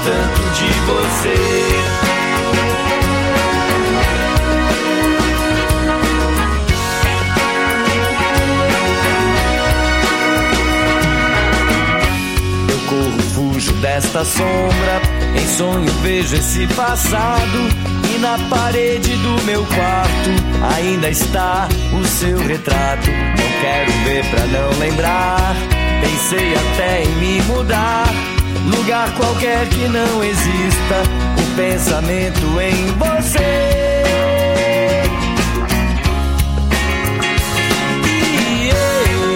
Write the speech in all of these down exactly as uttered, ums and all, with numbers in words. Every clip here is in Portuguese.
tanto de você. Eu corro, fujo desta sombra, em sonho vejo esse passado, e na parede do meu quarto ainda está o seu retrato. Não quero ver pra não lembrar, pensei até em me mudar, lugar qualquer que não exista o pensamento em você. E eu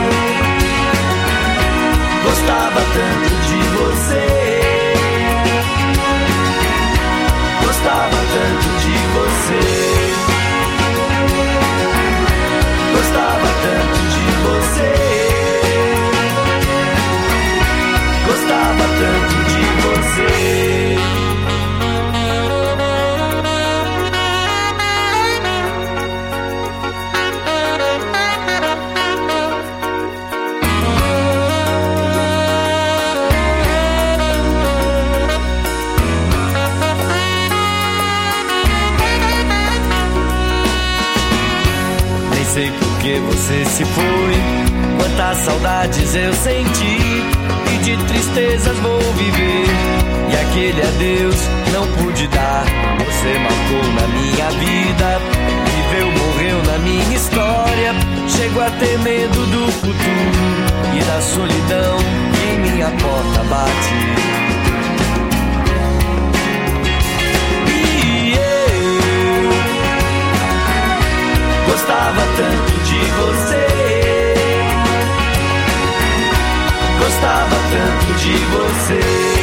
gostava tanto de você, gostava tanto de você, gostava tanto de você, gostava tanto de você. Nem sei por que você se foi, quantas saudades eu senti, e de tristezas vou viver, e aquele adeus não pude dar. Você marcou na minha vida, viveu, morreu na minha história. Chego a ter medo do futuro e da solidão que em minha porta bate. E eu gostava tanto de você, gostava tanto de você,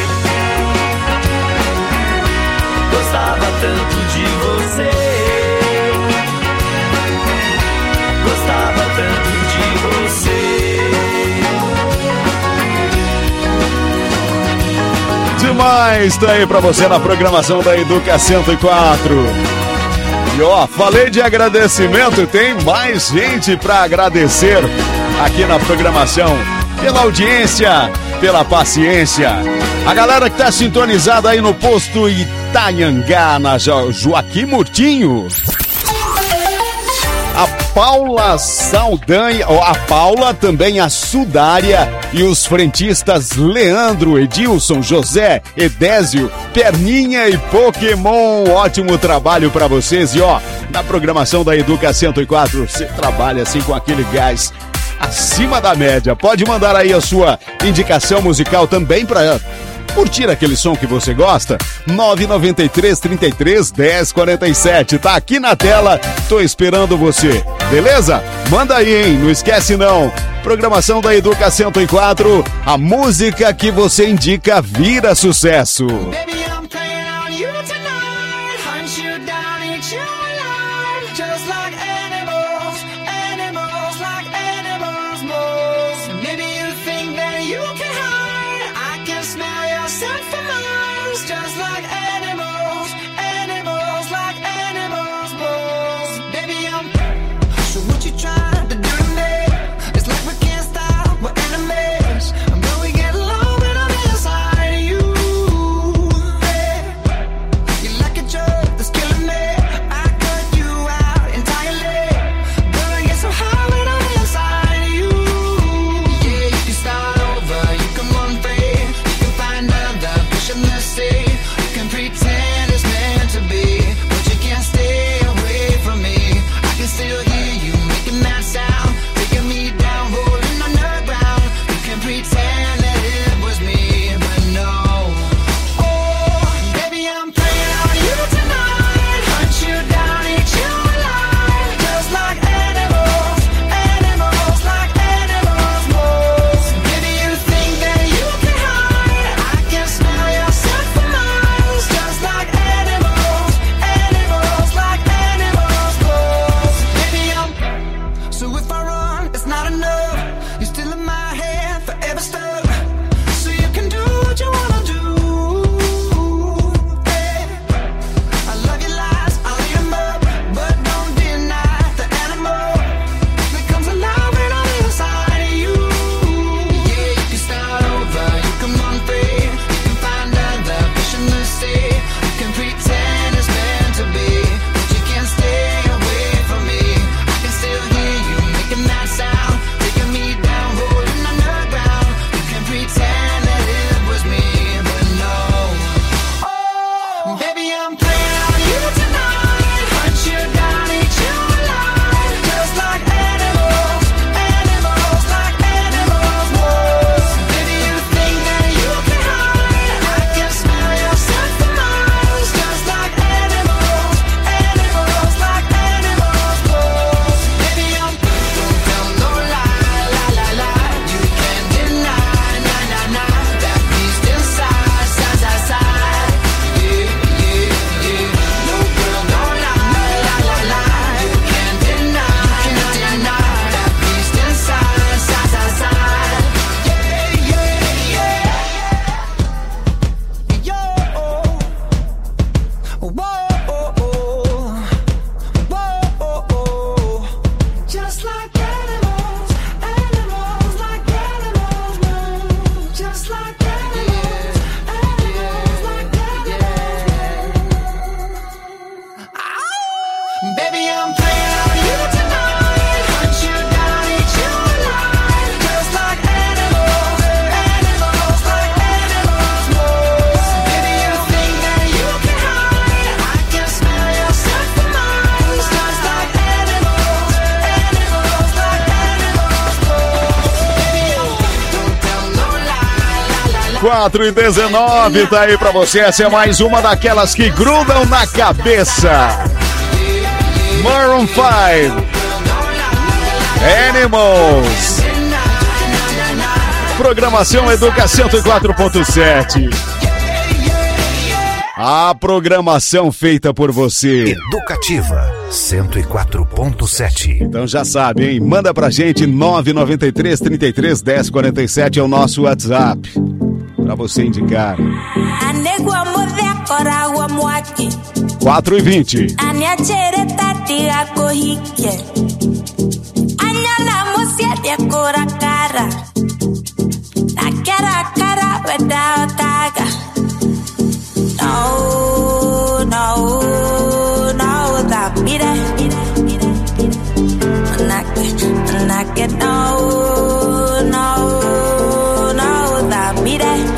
gostava tanto de você, gostava tanto de você. Demais, tá aí pra você na programação da Educa cento e quatro. E ó, falei de agradecimento, tem mais gente pra agradecer aqui na programação. Pela audiência, pela paciência. A galera que tá sintonizada aí no posto Itanhangá, na jo- Joaquim Murtinho. A Paula Saldanha, ó, a Paula, também a Sudária e os frentistas Leandro, Edilson, José, Edésio, Perninha e Pokémon. Ótimo trabalho pra vocês. E ó, na programação da Educa cento e quatro, você trabalha assim com aquele gás acima da média. Pode mandar aí a sua indicação musical também para curtir aquele som que você gosta. nove nove três, trinta e três, dez, quarenta e sete. Tá aqui na tela, tô esperando você. Beleza? Manda aí, hein? Não esquece não. Programação da Educa cento e quatro, a música que você indica vira sucesso. Baby, I'm playing on you tonight. Hunt you down, eat you alive. Just like animals, animals like animals most. Maybe you think that you can hide. I can smell your scent for miles. Just like animals, animals like animals most. Baby, I'm. So what you trying to do to me? It's like we can't stop, we're enemies. And when we get low, but I'm inside you. quatro e dezenove, tá aí pra você. Essa é mais uma daquelas que grudam na cabeça. Maroon five, Animals. Programação Educa cento e quatro ponto sete. A programação feita por você. Educativa cento e quatro ponto sete. Então já sabe, hein? Manda pra gente nove nove três, trinta e três, dez, quarenta e sete é o nosso WhatsApp. Pra você indicar. quatro e vinte. No, no, no, that mire, naque, no, no, no, that mire.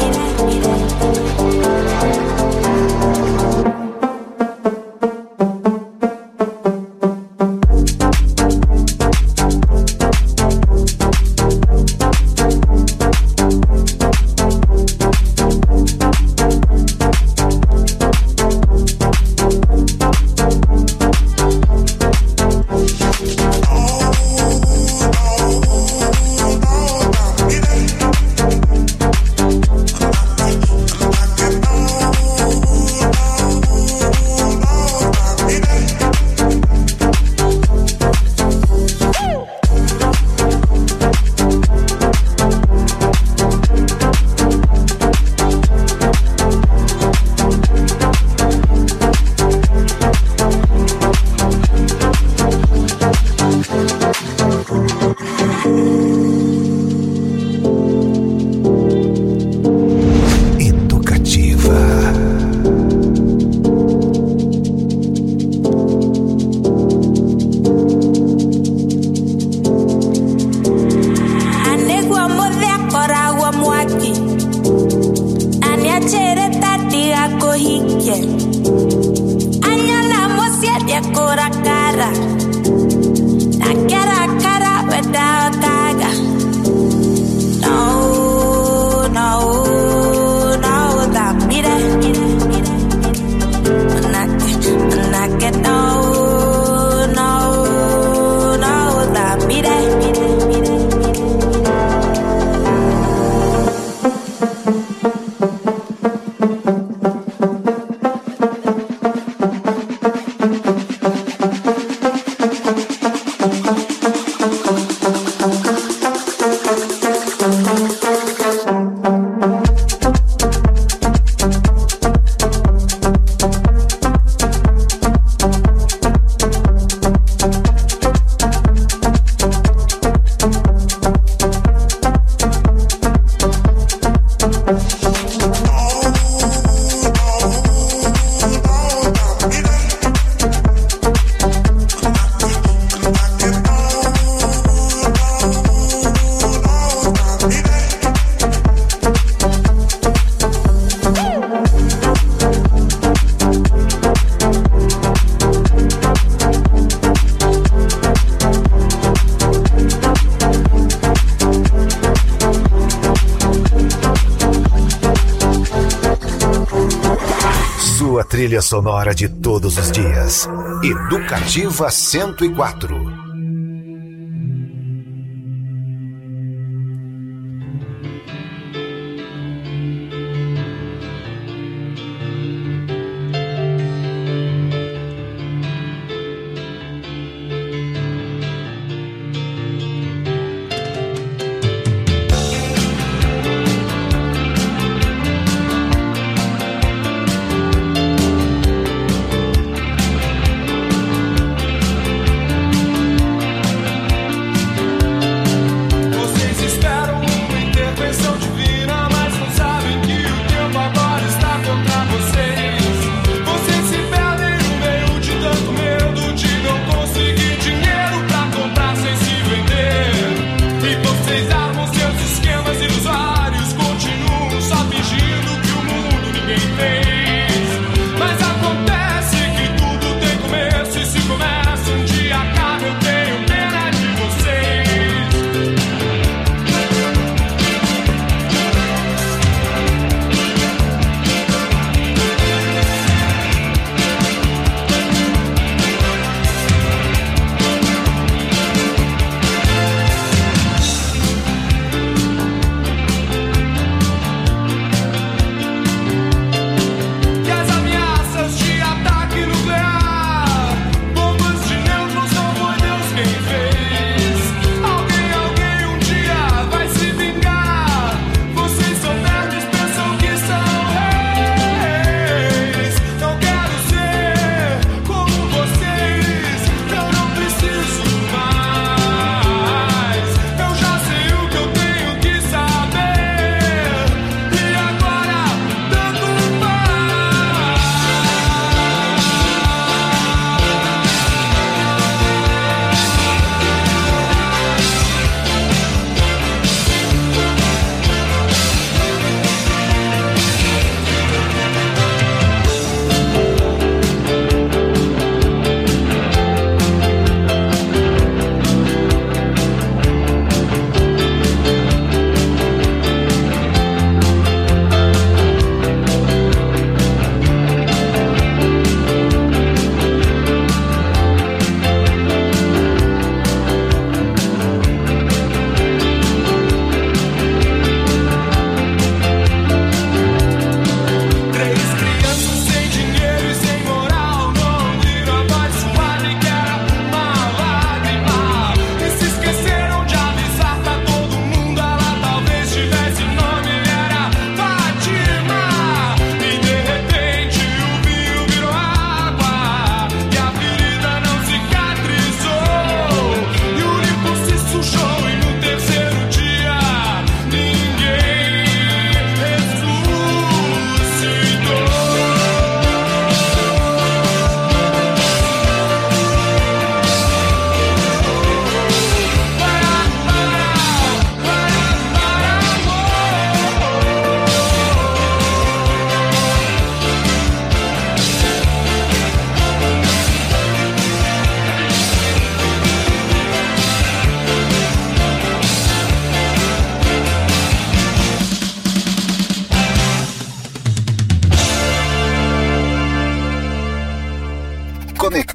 Trilha sonora de todos os dias. Educativa cento e quatro.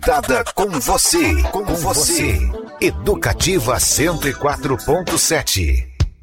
conectada com você, com você. Educativa cento e quatro ponto sete.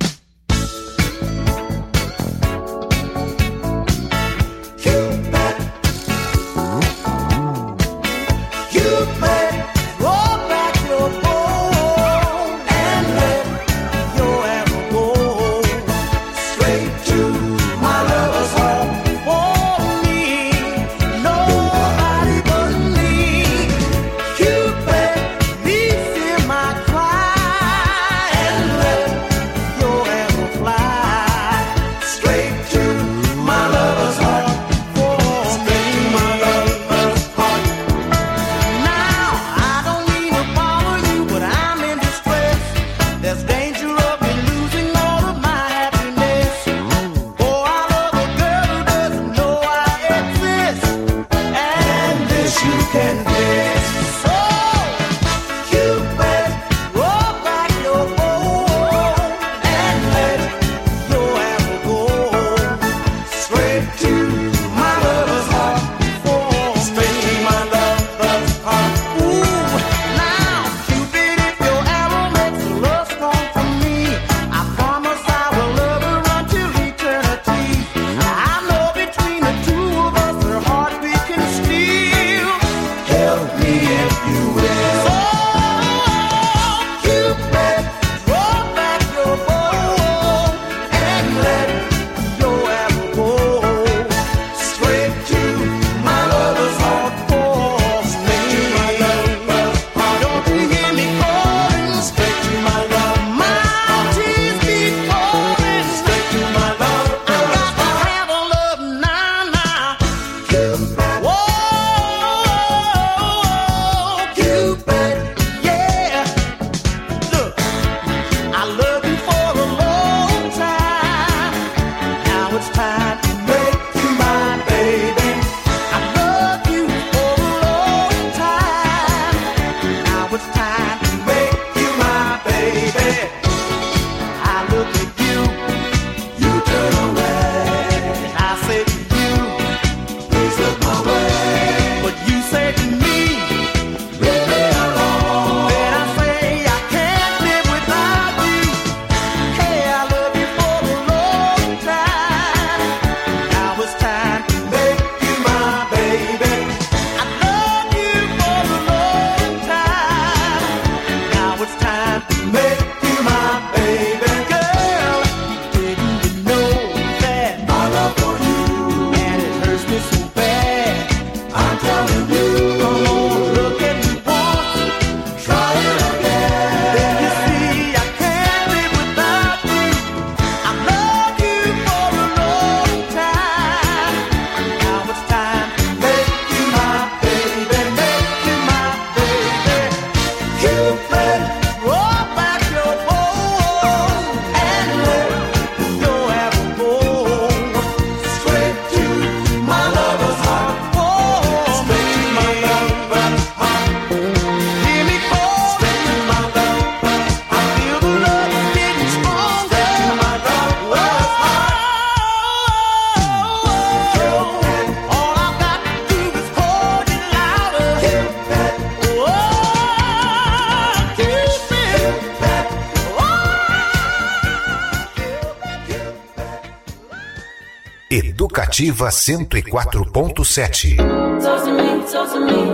Educativa cento e quatro ponto sete. Talk to me, talk to me.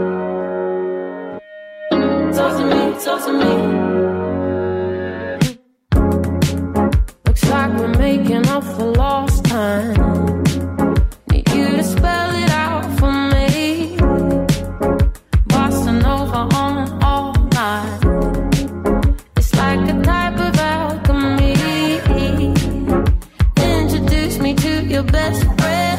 Talk to me, talk to me. Looks like we're making up for lost time. Need you to spell it out for me. Bossa Nova on all night. It's like a type of alchemy. Introduce me to your best friend.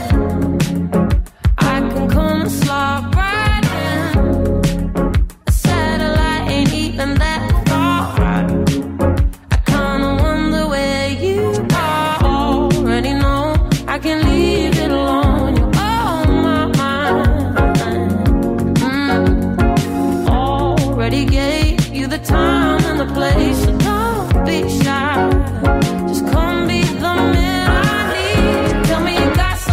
I can come and slide right in. A satellite ain't even that far. I kinda wonder where you are. Already know I can leave it alone. You're on my mind. Mm. Already gave you the time and the place, so don't be shy. Just come be the man I need. Tell me you got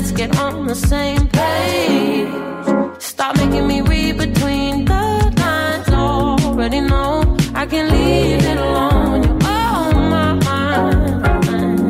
let's get on the same page. Stop making me read between the lines. Already know I can leave it alone. You're on my mind.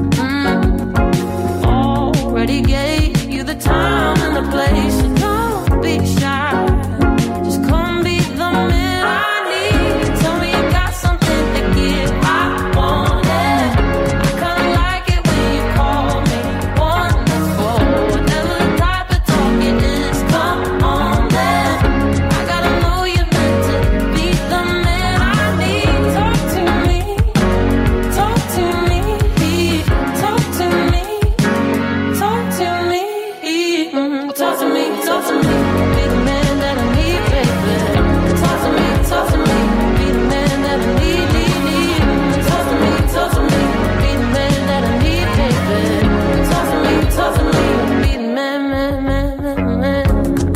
Mm. Already gave you the time and the place. So don't be shy. Just come be the man I need. Tell me you got something to give. I want it. I kinda like it when you call me wonderful. Whatever the type of talk it is, come on then. I gotta know you're meant to be the man I need. Talk to me, talk to me, talk to me, talk to me, mm, talk to me, talk to me. Be the man that I need, baby. Talk to me, talk to me. Be the man that I need, need, need. Talk to me, talk to me. Be the man that I need, baby. Talk to me, talk to me. Be the man, man, man, man, man.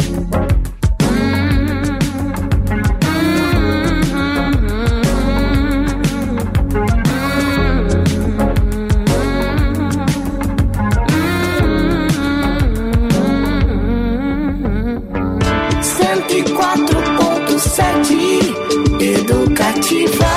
cento e quatro ponto sete Educativa.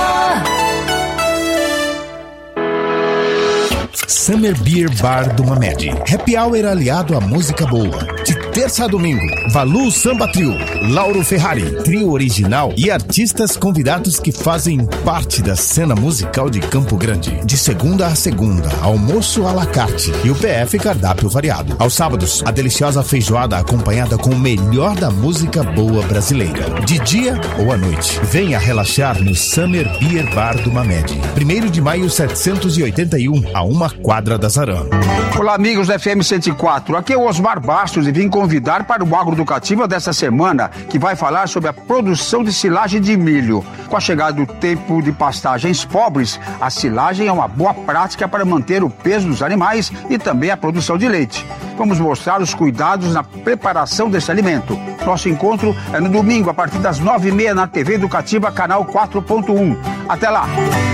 Summer Beer Bar do Mamed. Happy Hour aliado à música boa. De terça a domingo, Valu Samba Trio, Lauro Ferrari, trio original e artistas convidados que fazem parte da cena musical de Campo Grande. De segunda a segunda, almoço à la carte e o P F cardápio variado. Aos sábados, a deliciosa feijoada acompanhada com o melhor da música boa brasileira. De dia ou à noite, venha relaxar no Summer Beer Bar do Mamed. primeiro de maio setecentos e oitenta e um, a uma quadra da Zaran. Olá, amigos da F M cento e quatro. Aqui é o Osmar Bastos e vim convidar para o Agroeducativa desta semana, que vai falar sobre a produção de silagem de milho. Com a chegada do tempo de pastagens pobres, a silagem é uma boa prática para manter o peso dos animais e também a produção de leite. Vamos mostrar os cuidados na preparação desse alimento. Nosso encontro é no domingo, a partir das nove e meia, na T V Educativa, canal quatro ponto um. Até lá!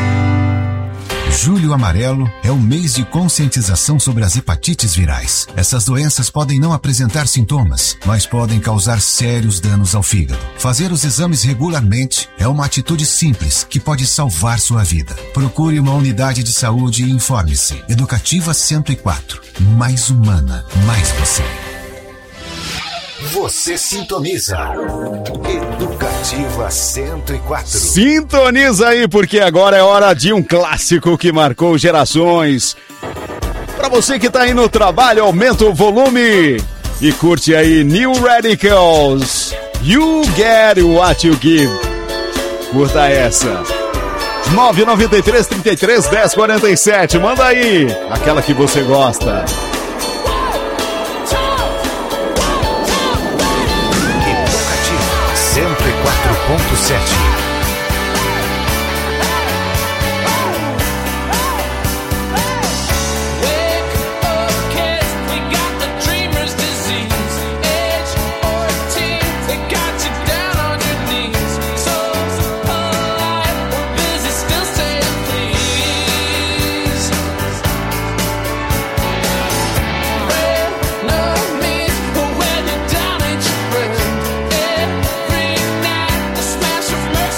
Julho Amarelo é o mês de conscientização sobre as hepatites virais. Essas doenças podem não apresentar sintomas, mas podem causar sérios danos ao fígado. Fazer os exames regularmente é uma atitude simples que pode salvar sua vida. Procure uma unidade de saúde e informe-se. Educativa cento e quatro. Mais humana, mais você. Você sintoniza Educativa cento e quatro. Sintoniza aí, porque agora é hora de um clássico que marcou gerações. Pra você que tá aí no trabalho, aumenta o volume e curte aí New Radicals. You Get What You Give. Curta essa. nove nove três, trinta e três, dez, quarenta e sete. Manda aí aquela que você gosta. cento e quatro ponto sete. Smash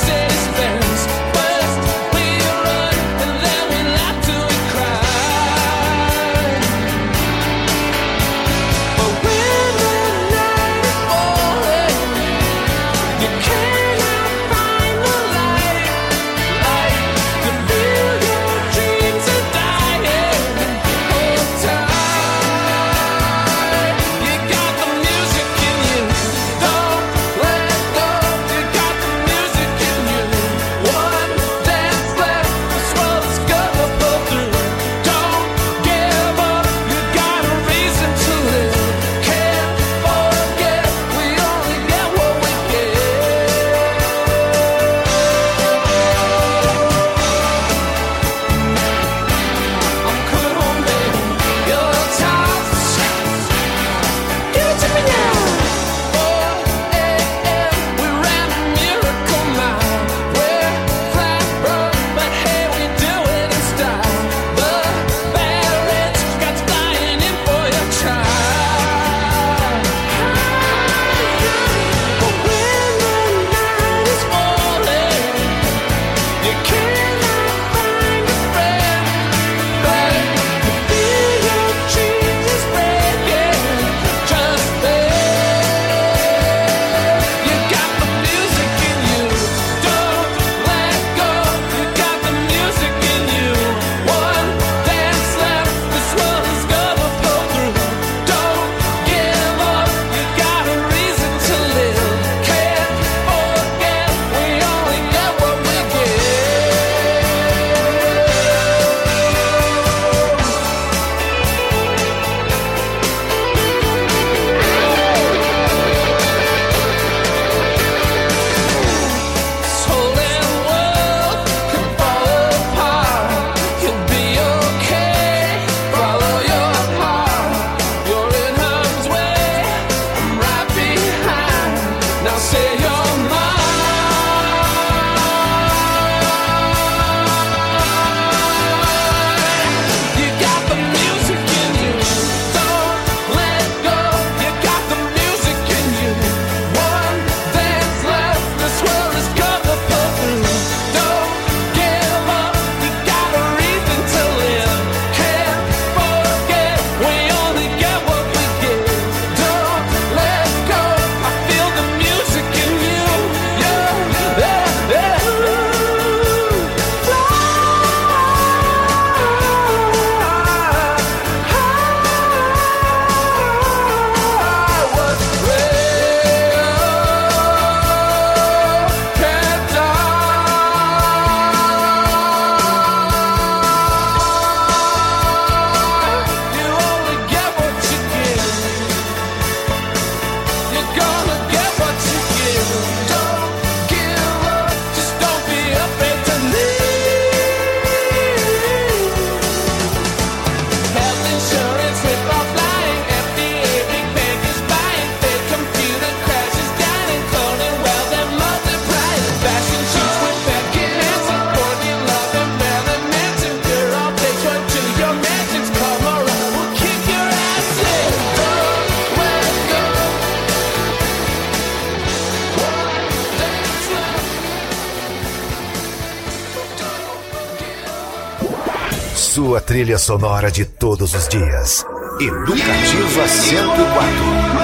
sua trilha sonora de todos os dias. Educativa cento e quatro.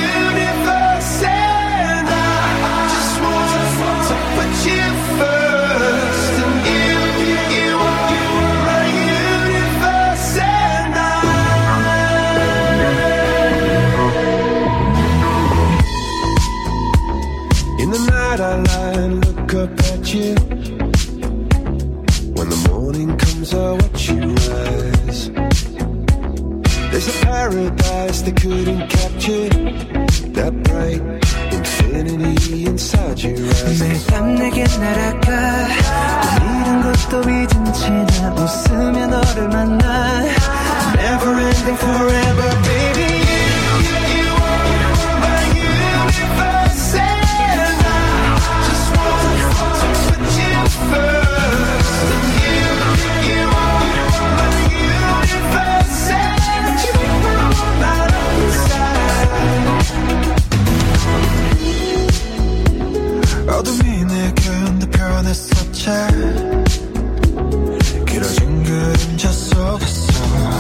I lie and look up at you. When the morning comes, I watch you rise. There's a paradise they couldn't capture. That bright infinity inside your eyes. 매일 밤 내게 날아가. 또 이런 것도 잊은 채 나 웃으며 너를 만나. Never ending forever, baby. 어둠이 내게 편했었지. 길어진 그림자 속에서.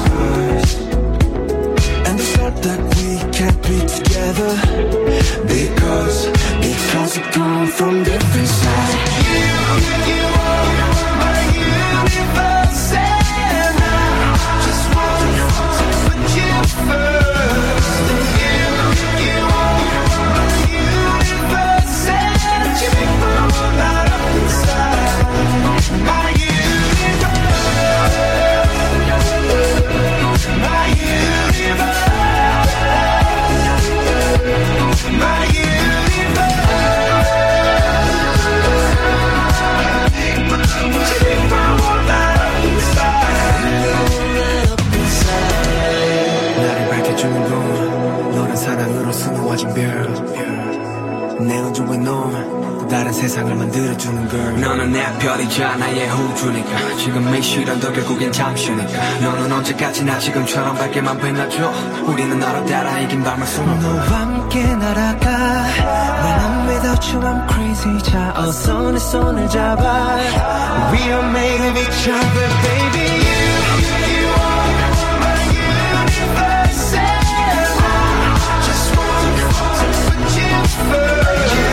And I felt that we can't be together. Because, because we come from different sides. You, you are my universe. And I just want to put you first. You, you are my universe. And you make my world light up inside. My universe. My universe. My universe. You make my world light up inside. 나를 밝혀주는 건 너란 사랑으로 수놓아진 별. 내 우주에 넌 또 다른 세상을 만들어주는 걸. 너는 내 별이자 나의 호주니까. 지금 이 시련도 결국엔 잠시니까. 너는 언제까지나 지금처럼 밝게만 빛나줘. 우리는 너를 따라 이긴 밤을 수놓고 너와 함께 날아가. When I'm without you I'm crazy. 자 어서 내 손을 잡아. We are made of each other, baby. You, you are my universe. And I just want to put you first.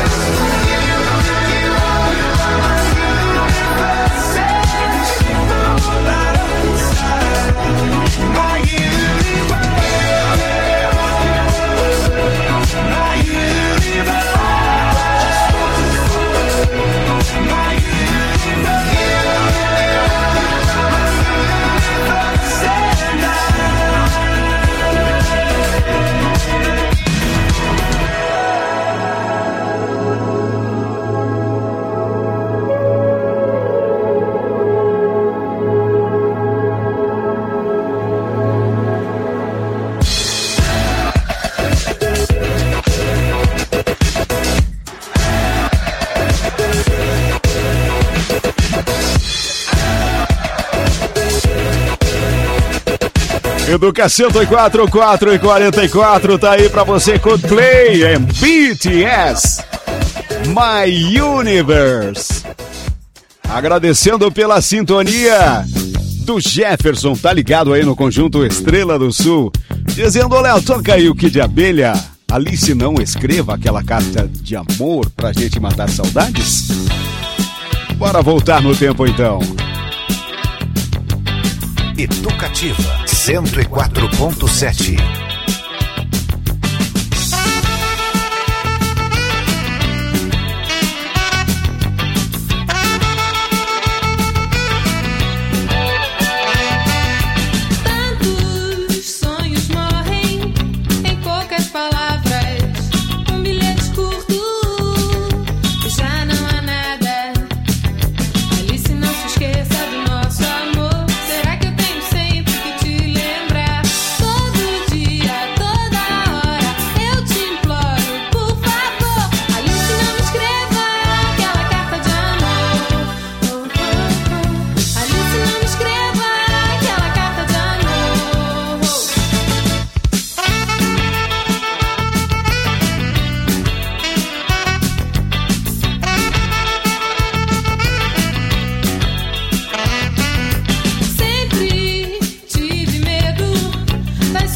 Educação cento e quatro, quatro e quarenta e quatro, tá aí pra você, Coldplay and B T S, My Universe. Agradecendo pela sintonia do Jefferson, tá ligado aí no conjunto Estrela do Sul, dizendo, olha, toca aí o Kid de Abelha. Alice, não escreva aquela carta de amor pra gente matar saudades? Bora voltar no tempo então. Educativa cento e quatro ponto sete. Tantos sonhos morrem em poucas palavras. Um bilhete curto, já não há nada. Alice, não se esqueça do nosso amor. Será que eu tenho sempre que te lembrar? Todo dia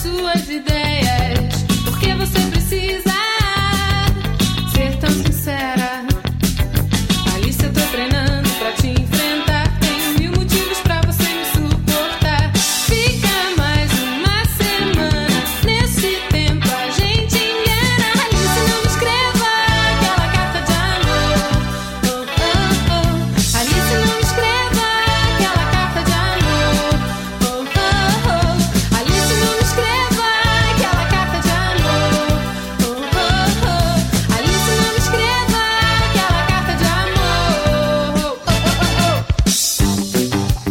suas ideias, porque você precisa ser tão sincera. Alice, eu tô treinando pra te enfrentar. Tenho mil motivos pra você me suportar. Fica mais uma semana, nesse tempo a gente engana. Alice, não me escreva aquela carta de amor. Oh, oh, oh. Alice, não me escreva aquela carta de amor. Oh, oh, oh. Alice, não me escreva aquela carta de amor. Oh, oh, oh. Alice, não me escreva aquela carta de amor. Oh, oh, oh, oh.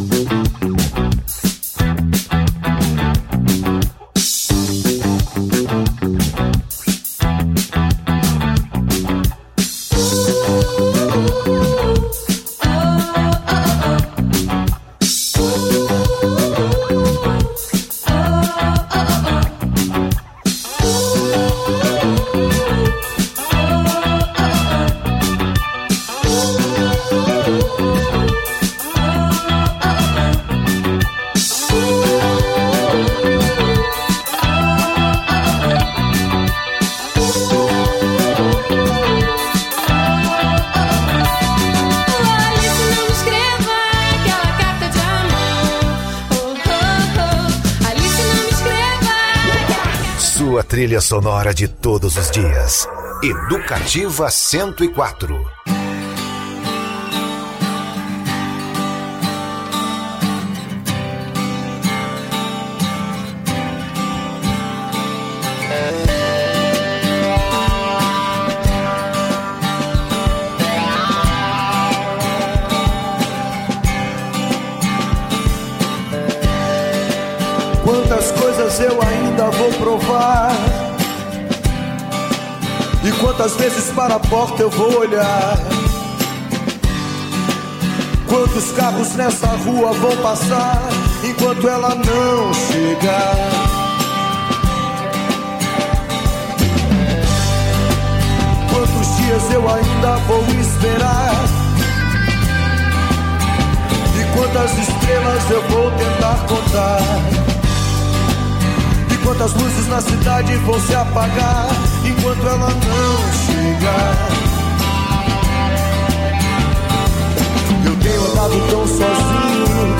Alice, não me escreva aquela carta de amor. Oh, oh, oh. Alice, não me escreva. Sua trilha sonora de todos os dias. Educativa cento e quatro. Quantas coisas eu ainda vou provar, e quantas vezes para a porta eu vou olhar. Quantos carros nessa rua vão passar enquanto ela não chegar. Quantos dias eu ainda vou esperar, e quantas estrelas eu vou tentar contar. E quantas luzes na cidade vão se apagar enquanto ela não chegar. Eu tenho andado tão sozinho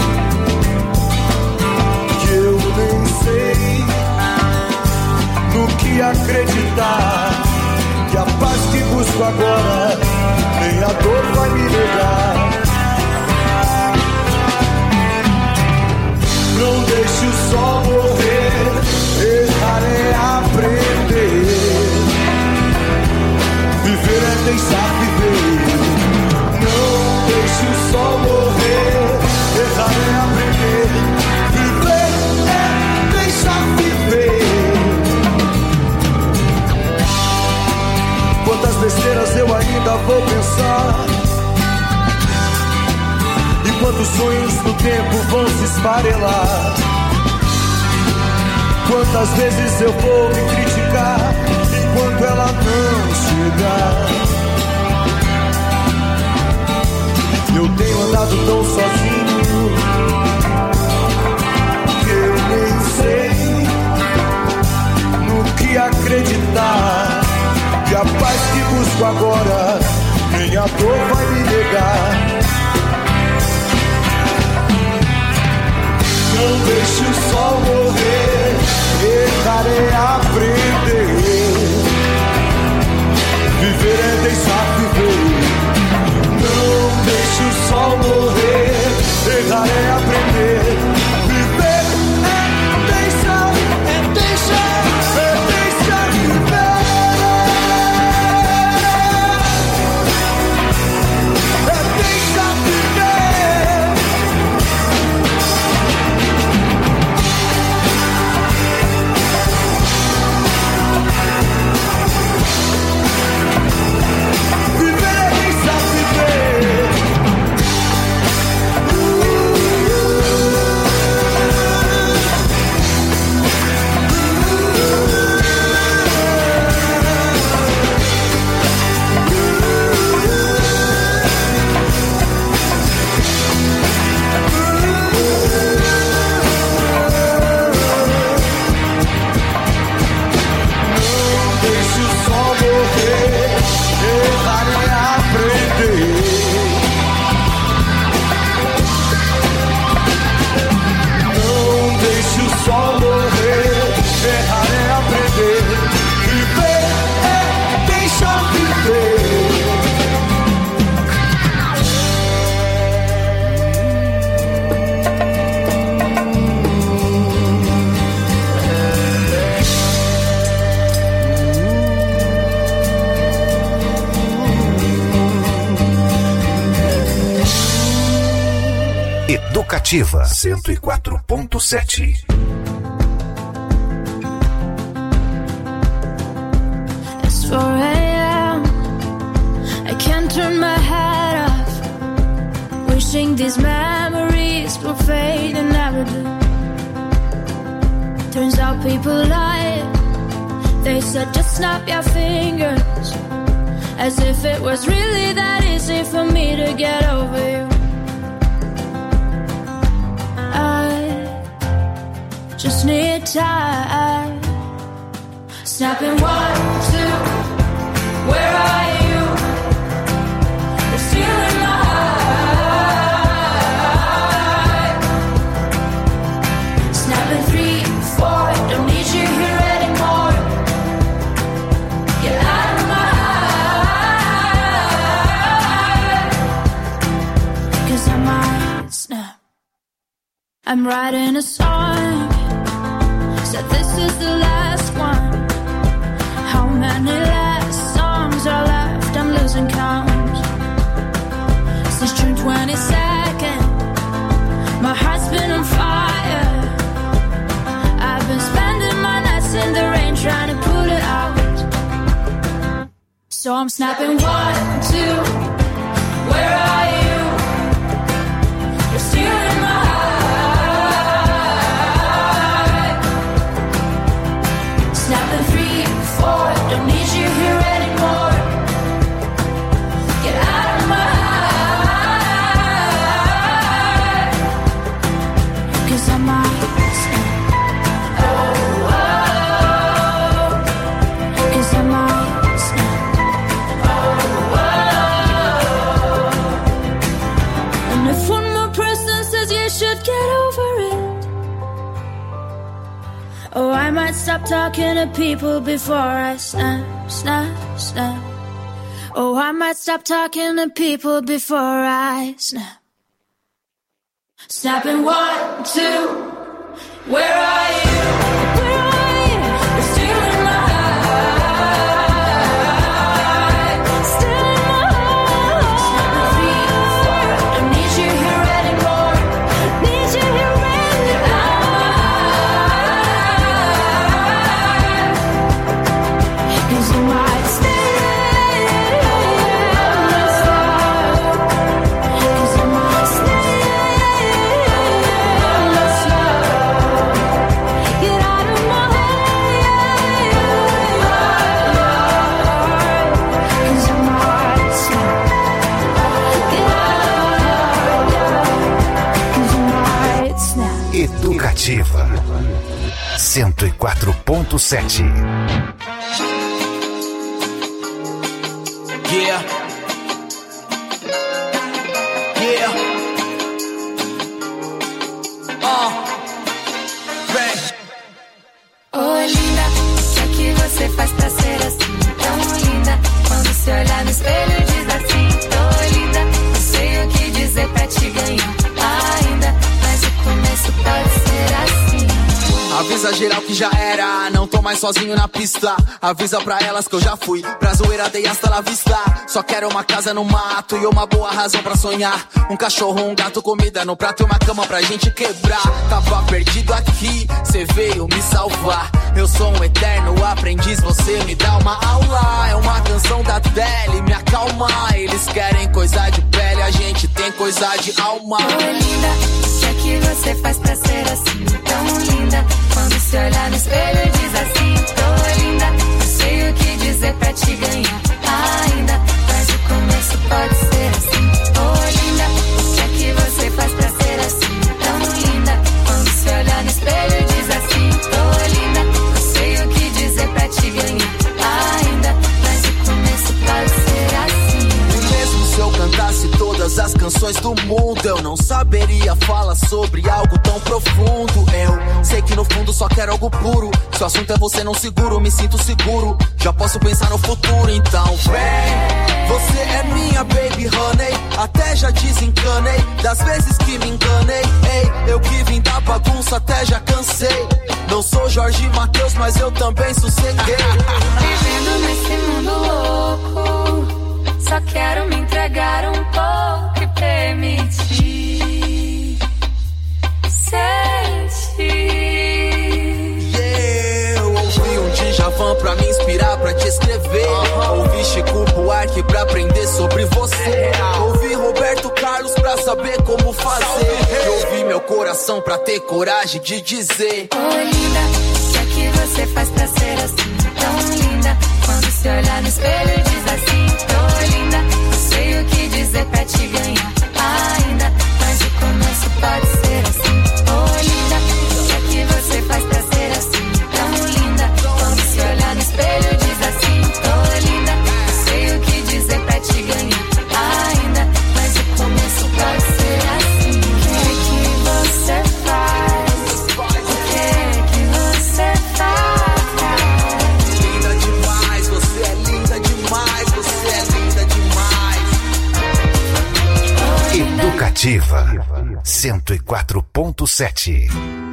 que eu nem sei no que acreditar. Que a paz que busco agora nem a dor vai me negar. Não deixe o sol morrer, errar é aprender. Viver é deixar viver. Não deixe o sol morrer, errar é aprender. Viver é deixar viver. Quantas besteiras eu ainda vou pensar, e quantos sonhos no tempo vão se esfarelar. Quantas vezes eu vou me criticar enquanto ela não chegar. Eu tenho andado tão sozinho que eu nem sei no que acreditar. Que a paz que busco agora nem a dor vai me negar. Não deixe o sol morrer, errar é aprender. Viver é deixar viver. Não deixe o sol morrer, errar é aprender. Viver é deixar, é deixar, é deixar viver. É deixar viver. Educativa cento e quatro ponto sete. It's four a.m. I can't turn my head off. Wishing these memories will fade and never do. Turns out people lie. They said just snap your fingers, as if it was really that easy for me to get over you. I just need time. Snapping one, two, where are you? You're still in my heart. Snapping three, four, don't need you here anymore. Get out of my heart. Cause I might snap. I'm writing a song, said this is the last one. How many last songs are left? I'm losing count. Since June twenty-second, my heart's been on fire. I've been spending my nights in the rain trying to put it out. So I'm snapping one, two, where are you? You're still in my heart. Snapping three, four, don't need you here anymore. Get out of my heart. Cause I might snap. Oh, oh. Cause I might snap. Oh, oh. And if one more person says you should get over it, oh, I might stop talking to people before I snap, snap, snap. Oh, I might stop talking to people before I snap. Snapping one, two, where are you? Where are you? You're still in my heart. Still in my heart. Snapping three, four, don't need you here anymore. Need you here anymore. Cause you might stay. Cause you might stay. Get out of my head. Cause you might stay. Get out. Cause you might snap. Educativa cento e quatro ponto sete. Yeah. Yeah. Uh. Bang. Oi, linda, o que é que você faz pra ser assim tão linda? Quando se olhar no espelho diz assim, tô linda. Não sei o que dizer pra te ganhar ainda, mas o começo pode ser assim. Avisa geral que já era, não tô mais sozinho na pista. Avisa pra elas que eu já fui pra zoeira, dei hasta la vista. Só quero uma casa no mato e uma boa razão pra sonhar. Um cachorro, um gato, comida no prato e uma cama pra gente quebrar. Tava perdido aqui, cê veio me salvar. Eu sou um eterno aprendiz, você me dá uma aula. É uma canção da Adele, me acalma. Eles querem coisa de pele, a gente tem coisa de alma. Oi, linda, o que é que você faz pra ser assim tão linda? Quando se olhar no espelho diz assim, tô linda. Não sei o que dizer pra te ganhar ainda, mas o começo pode ser assim. Oi, linda, o que é que você faz pra ser assim tão linda? Quando se olhar no espelho diz assim, tô linda. Não sei o que dizer pra te ganhar ainda, mas o começo pode ser assim. E mesmo se eu cantasse todas as canções do mundo, eu não saberia falar sobre algo tão profundo. Eu sei que no fundo só quero algo puro. Se o assunto é você, não seguro, me sinto seguro. Já posso pensar no futuro, então vem. Você é minha baby honey, até já desencanei das vezes que me enganei. Ei, eu que vim da bagunça, até já cansei. Não sou Jorge Mateus, mas eu também sosseguei. Vivendo nesse mundo louco, só quero me entregar um pouco e permitir Eu ouvi um Djavan pra me inspirar, pra te escrever. Ouvi Chico Buarque pra aprender sobre você. Ouvi Roberto Carlos pra saber como fazer. Ouvi meu coração pra ter coragem de dizer: Ô linda, o que é que você faz pra ser assim tão linda? Quando se olhar no espelho diz assim: tô linda. Não sei o que dizer pra te ganhar ainda, mas o começo pode ser assim. Ô linda, o que é que você faz pra ser assim tão linda? Quando se olhar no espelho diz assim: tô linda. Não sei o que dizer pra te ganhar ainda, mas o começo pode ser assim. O que é que você faz? O que é que você faz? Linda demais, você é linda demais, você é linda demais. Educativa cento e quatro ponto sete.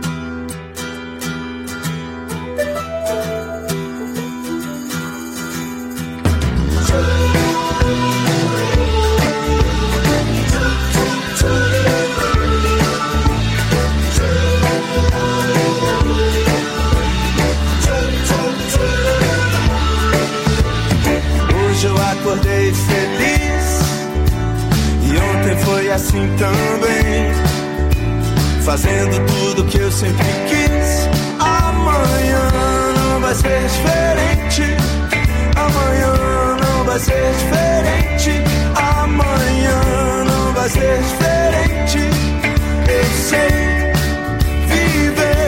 Hoje eu acordei feliz e ontem foi assim também, fazendo tudo que eu sempre quis. Amanhã não vai ser diferente. Amanhã não vai ser diferente. Amanhã não vai ser diferente. Eu sei viver.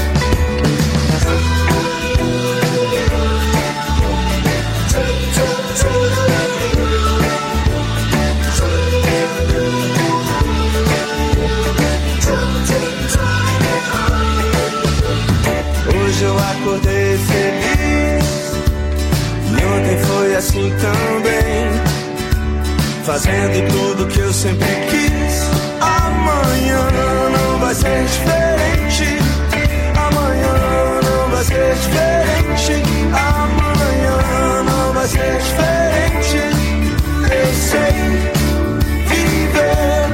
Hoje eu acordei feliz e ontem foi assim também, fazendo tudo que eu sempre quis. Amanhã não vai ser diferente. Amanhã não vai ser diferente. Amanhã não vai ser diferente. Eu sei viver.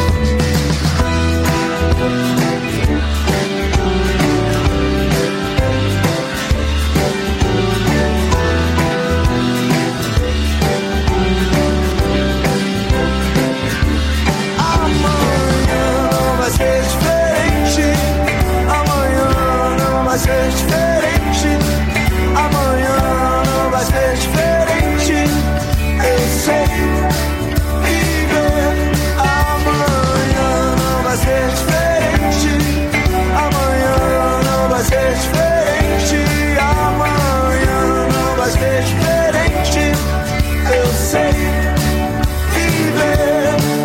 Vai ser diferente. Amanhã não vai ser diferente. Eu sei viver. Amanhã não vai ser diferente. Amanhã não vai ser diferente. Amanhã não vai ser diferente. Eu sei viver.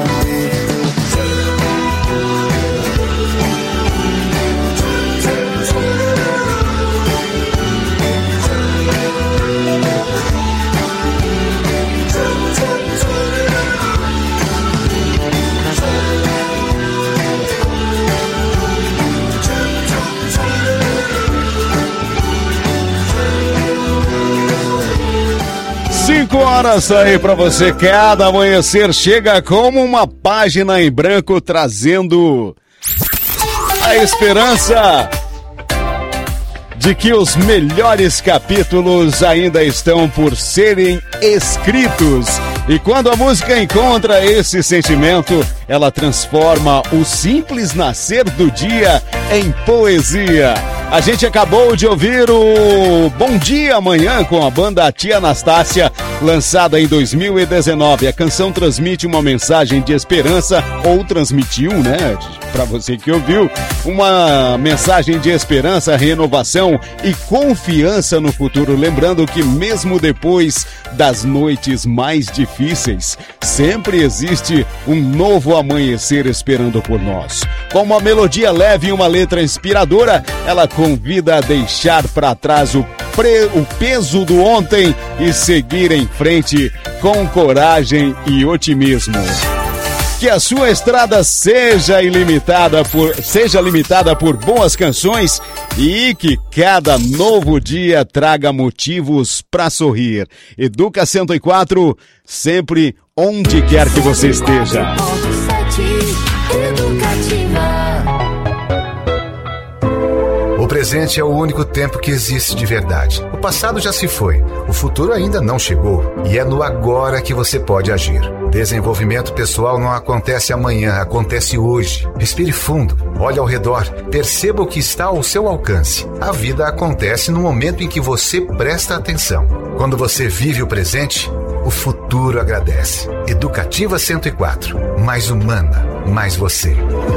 Cinco horas aí pra você. Cada amanhecer chega como uma página em branco, trazendo a esperança de que os melhores capítulos ainda estão por serem escritos. E quando a música encontra esse sentimento, ela transforma o simples nascer do dia em poesia. A gente acabou de ouvir o Bom Dia Amanhã com a banda Tia Anastácia, lançada em dois mil e dezenove. A canção transmite uma mensagem de esperança, ou transmitiu, né, para você que ouviu, uma mensagem de esperança, renovação e confiança no futuro. Lembrando que mesmo depois das noites mais difíceis, sempre existe um novo amanhecer esperando por nós. Com uma melodia leve e uma letra inspiradora, ela convida a deixar para trás o, pre... o peso do ontem e seguir em frente com coragem e otimismo. Que a sua estrada seja ilimitada por, seja limitada por boas canções e que cada novo dia traga motivos para sorrir. Educa cento e quatro, sempre onde quer que você esteja. Educativa. presente é o único tempo que existe de verdade. O passado já se foi, o futuro ainda não chegou. E é no agora que você pode agir. Desenvolvimento pessoal não acontece amanhã, acontece hoje. Respire fundo, olhe ao redor, perceba o que está ao seu alcance. A vida acontece no momento em que você presta atenção. Quando você vive o presente, o futuro agradece. Educativa cento e quatro. Mais humana, mais você.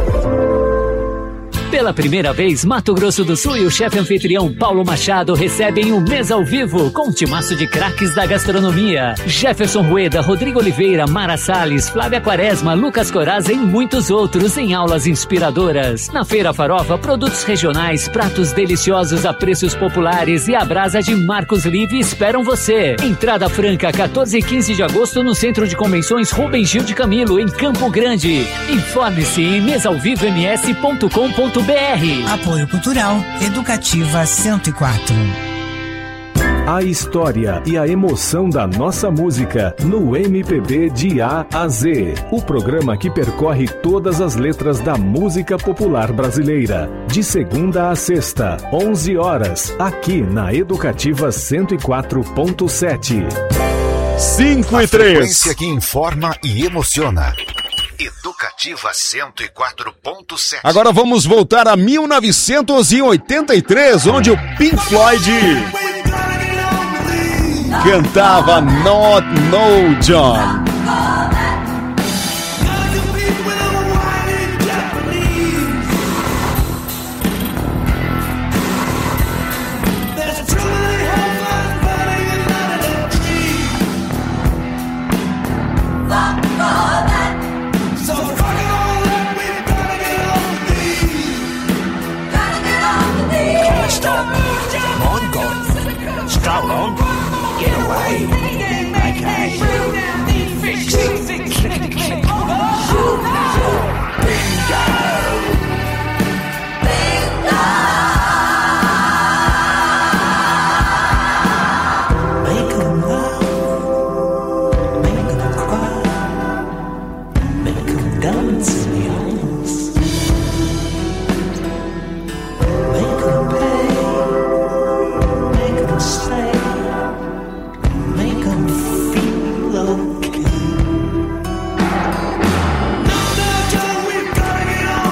Pela primeira vez, Mato Grosso do Sul e o chefe anfitrião Paulo Machado recebem um mês ao vivo com um timaço de craques da gastronomia. Jefferson Rueda, Rodrigo Oliveira, Mara Salles, Flávia Quaresma, Lucas Coraza e muitos outros em aulas inspiradoras. Na Feira Farofa, produtos regionais, pratos deliciosos a preços populares e a brasa de Marcos Live esperam você. Entrada franca, quatorze e quinze de agosto no Centro de Convenções Rubem Gil de Camilo, em Campo Grande. Informe-se em mesalvivoms ponto com ponto br. Apoio Cultural Educativa cento e quatro. A história e a emoção da nossa música no M P B de A a Z. O programa que percorre todas as letras da música popular brasileira. De segunda a sexta, onze horas, aqui na Educativa cento e quatro ponto sete. cinco e três. Frequência que informa e emociona. Educativa cento e quatro ponto sete. Agora vamos voltar a mil novecentos e oitenta e três, onde o Pink Floyd cantava Not No John. Stroll on, get away. Okay. Fix it, fix it, click, click. Bingo. Bingo. Make 'em laugh, make 'em cry, make 'em dance in the aisles, make 'em pay. Stay, make 'em feel okay. No, no, John, we've gotta get on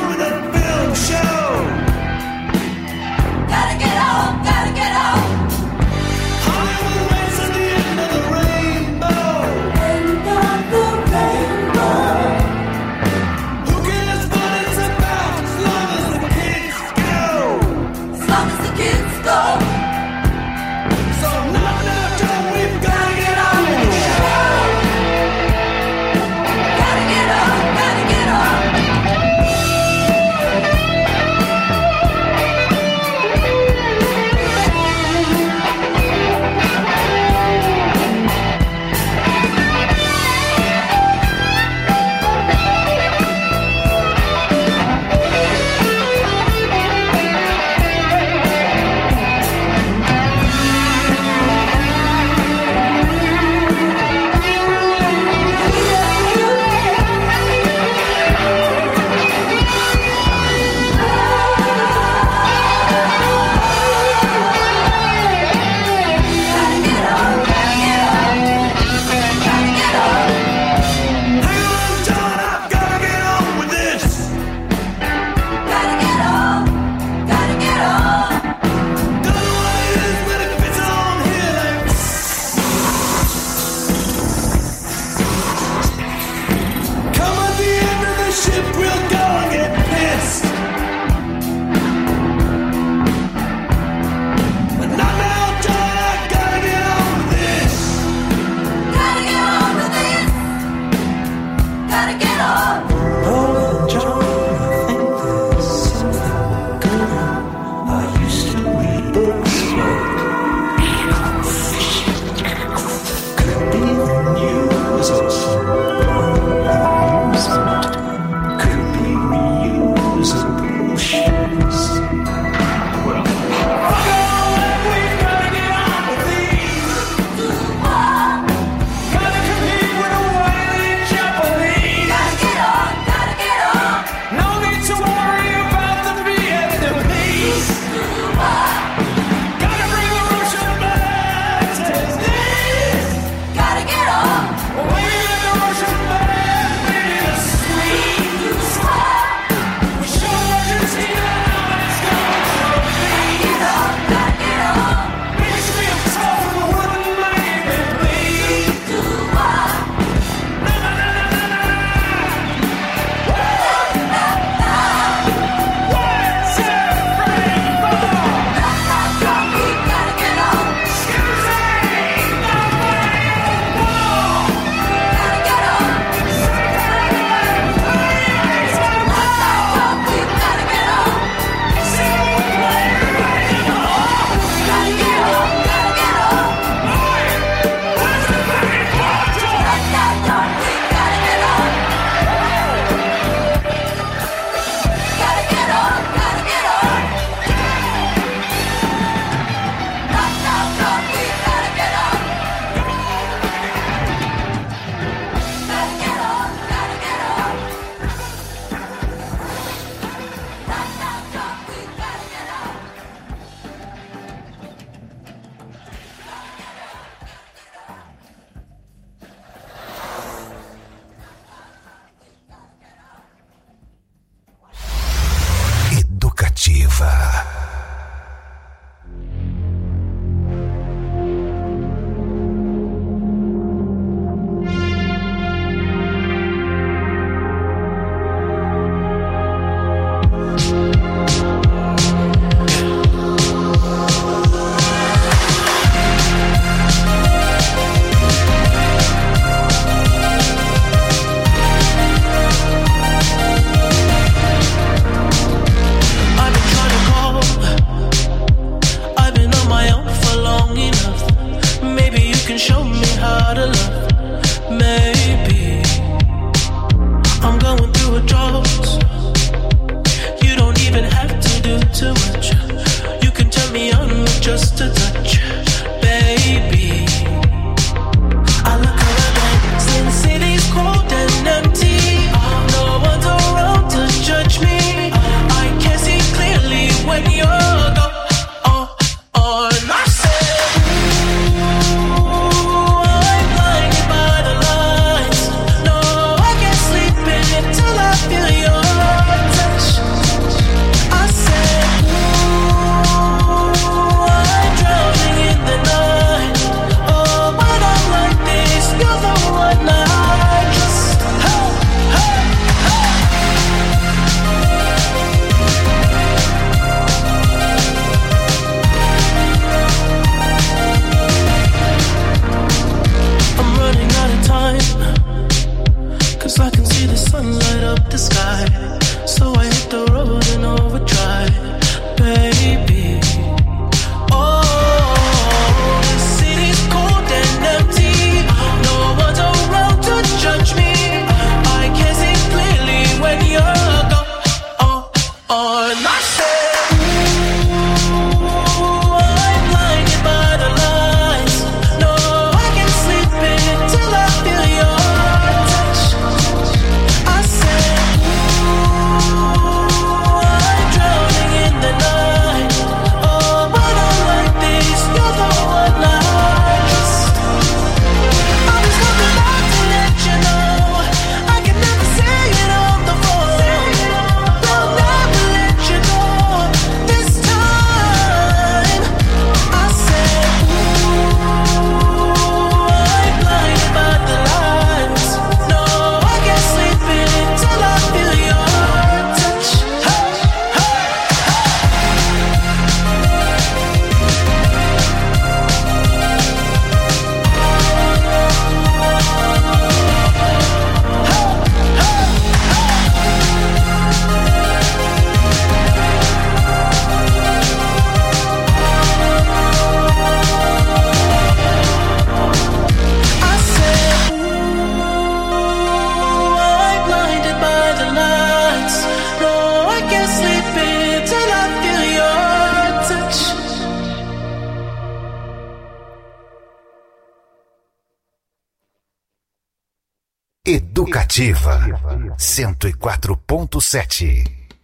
Educativa cento e quatro ponto sete.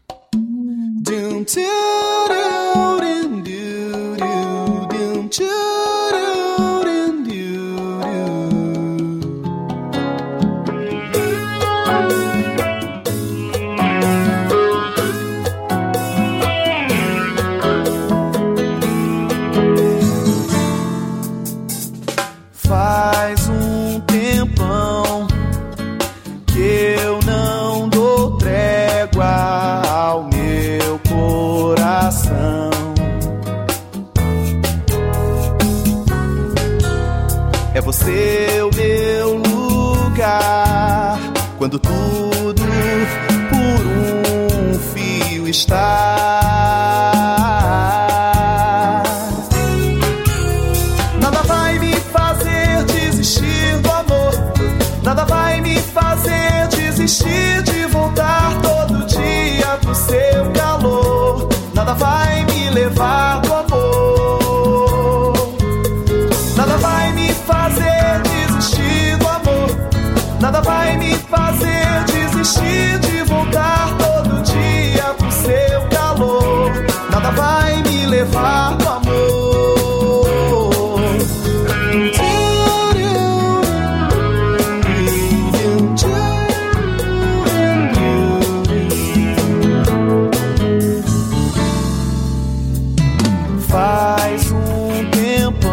Faz um tempão que eu não dou trégua ao meu coração. É você o meu lugar, quando tudo por um fio está.